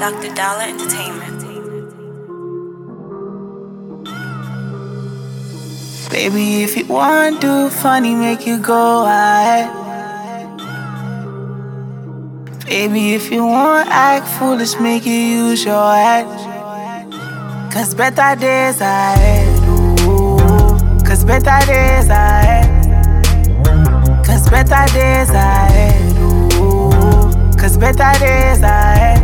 Dr. Dollar Entertainment. Baby, if you want to do funny, make you go ahead. Baby, if you want act foolish, make you use your head. Cause better days ahead. Ooh. Cause better days ahead. Cause better days ahead. Ooh. Cause better days ahead.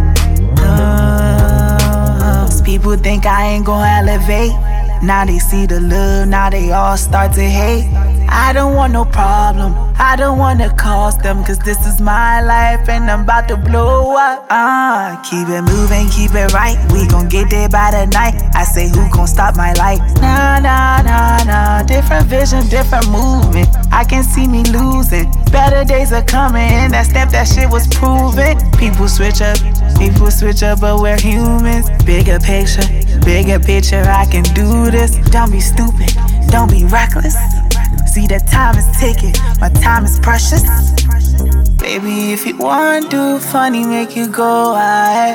People think I ain't gon' elevate. Now they see the love, now they all start to hate. I don't want no problem, I don't wanna cause them. Cause this is my life and I'm about to blow up. Keep it moving, keep it right. We gon' get there by the night. I say who gon' stop my light? Nah, nah, nah, nah. Different vision, different movement. I can see me losing. Better days are coming, and that step, that shit was proven. People switch up, but we're humans. Bigger picture, I can do this. Don't be stupid, don't be reckless. See that time is ticking, my time is precious. Baby, if you want to do funny, make you go ahead.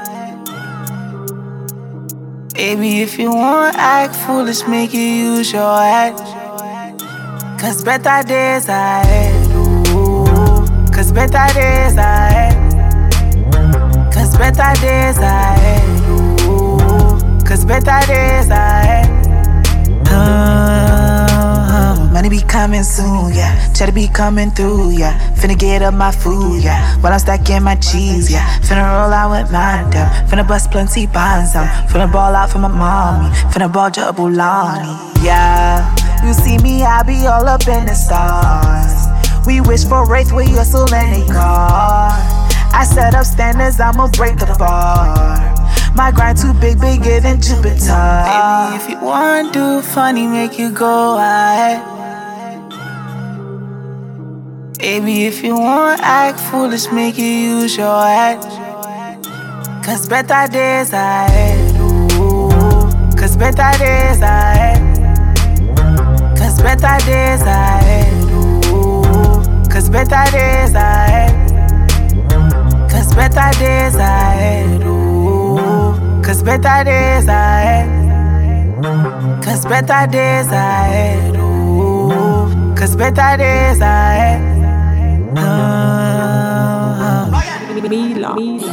Baby, if you want act foolish, make you use your head. Cause better days ahead. Ooh. Cause better days ahead. Cause better days ahead. Ooh. Cause better days ahead. Money be coming soon, yeah. Cheddar be coming through, yeah. Finna get up my food, yeah. While I'm stacking my cheese, yeah. Finna roll out with mine, down. Finna bust plenty bonds out. Finna ball out for my mommy. Finna ball Jabulani, yeah. You see me, I be all up in the stars. We wish for race with your soul in a car. I set up standards, I'ma break the bar. My grind too big, bigger than Jupiter. Baby, if you want to do funny, make you go ahead. Baby, if you want act foolish, make you use your head. Cause better days ahead. Ooh. Cause better days ahead. Cause better days ahead. Ooh. Cause better days ahead. Cause better days ahead. Ooh. Cause better days ahead. Cause better days ahead. Ooh. Cause better days ahead. Mila.